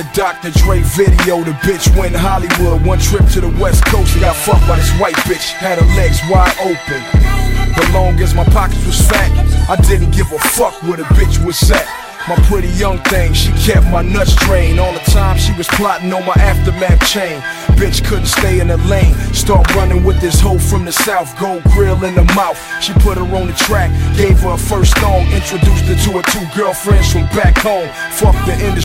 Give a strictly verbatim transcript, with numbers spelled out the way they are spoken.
the Doctor Dre video, the bitch went Hollywood. One trip to the West Coast and got fucked by this white bitch. Had her legs wide open. But long as my pockets was fat, I didn't give a fuck where the bitch was at. My pretty young thing, she kept my nuts drained. All the time she was plotting on my aftermath chain. Bitch couldn't stay in the lane. Start running with this hoe from the south, gold grill in the mouth. She put her on the track, gave her a first song, introduced her to her two girlfriends from back home. Fuck the industry.